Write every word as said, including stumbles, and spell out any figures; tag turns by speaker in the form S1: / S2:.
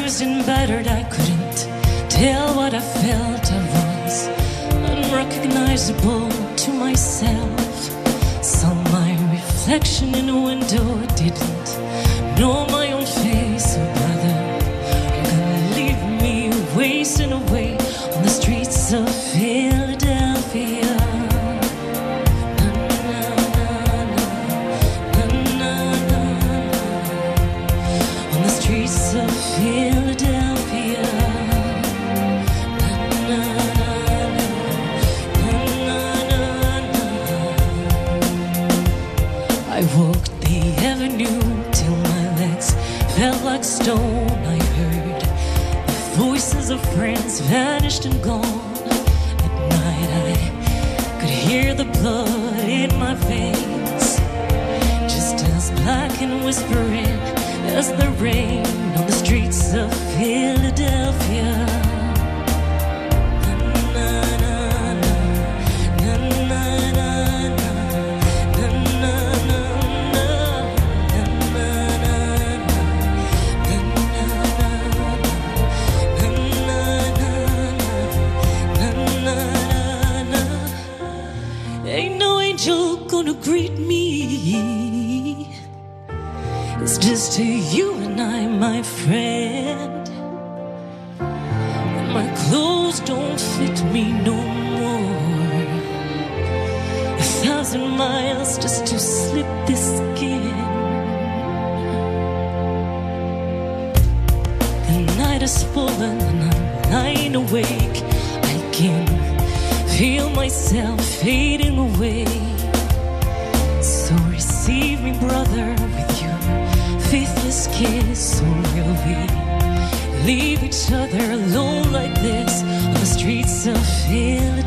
S1: bruised and battered, I couldn't tell what I felt. I was unrecognizable to myself. Saw my reflection in a window, didn't know my own face. Oh brother, you're gonna leave me wasting away on the streets of Philadelphia. Streets of Philadelphia. Na, na, na, na, na, na. I walked the avenue till my legs felt like stone. I heard the voices of friends vanished and gone. At night I could hear the blood in my veins, just as black and whispering as the rain on the streets of Philadelphia. Ain't no angel gonna greet me. It's just to you and I, my friend. And my clothes don't fit me no more. A thousand miles just to slip this skin. The night has fallen and I'm lying awake. I can feel myself fading away. So receive me, brother, with your faithless kiss. Or will we leave each other alone like this on the streets of Philadelphia?